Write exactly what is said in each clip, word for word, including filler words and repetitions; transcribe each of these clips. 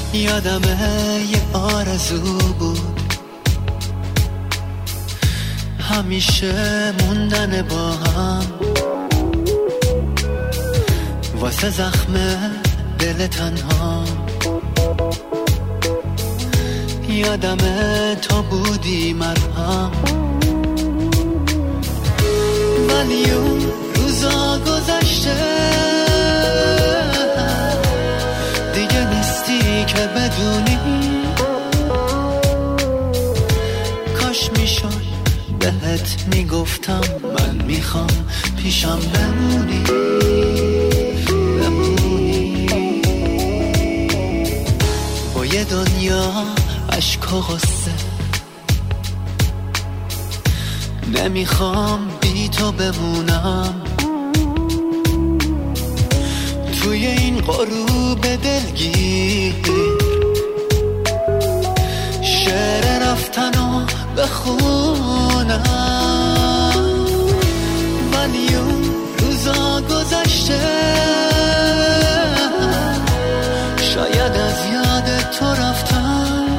یادمه یه آرزو بود همیشه موندن با هم واسه زخم دل تنها. یادمه تو بودی مرهم ولی اون روزا گذشته دیگه نیستی که بدونی. کاش میشد بهت میگفتم من میخوام پیشم بمونی بمونی با یه دنیا عشق و غصه. نمیخوام بی تو بمونم توی این غروب دلگیر. شعر رفتنو بخونم ولی اون روزا گذشته شاید از یاد تو رفتم.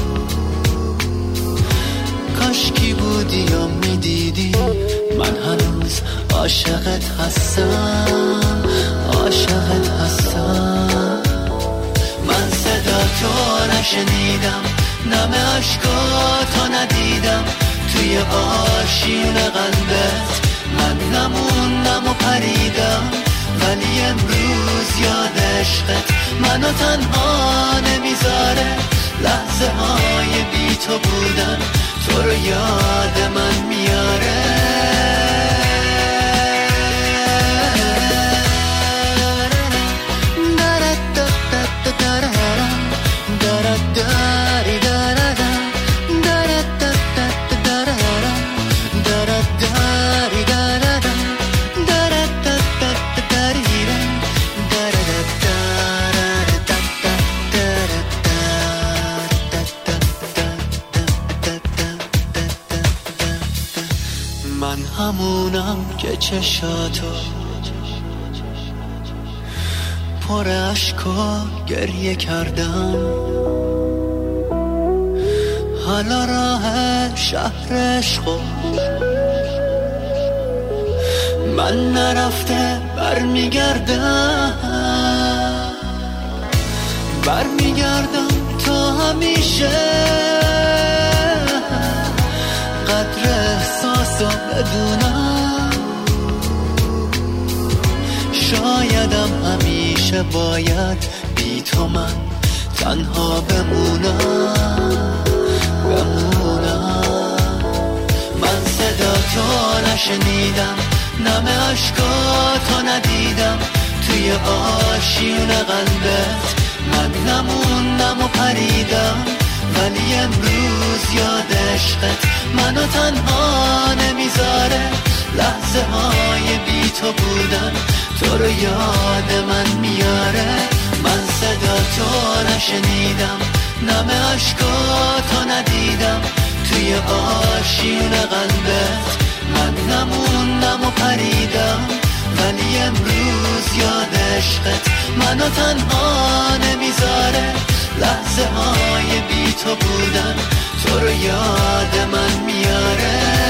کاشکی بودی یا میدیدی من هنوز عاشقت هستم عاشقت هستم. من صدا تو نشنیدم نم عشقاتو ندیدم توی آشیون قلبت من نموندم و پریدم. ولی امروز یاد عشقت منو تنها نمیذاره. لحظه های بی تو بودن تو رو یاد من میاره. من همونم که چشاتو پر عشق و گریه کردم. حالا راه شهر عشق من نرفته برمیگردم برمیگردم تا همیشه قدر احساسو بدونم. شایدم همیشه باید بی تو من تنها بمونم بمونم. من صدا تو نشنیدم نم عشقاتو ندیدم توی آشیون قلبت من نموندم و پریدم. ولی امروز یاد عشقت منو تنها نمیذاره. لحظه های بی تو بودن تو رو یاد من میاره. من صدا تو نشنیدم نم عشقاتو ندیدم توی آشیون قلبت من نموندم و پریدم. ولی امروز یاد عشقت منو تنها نمیذاره. لحظه های بی تو بودن تو رو یاد من میاره.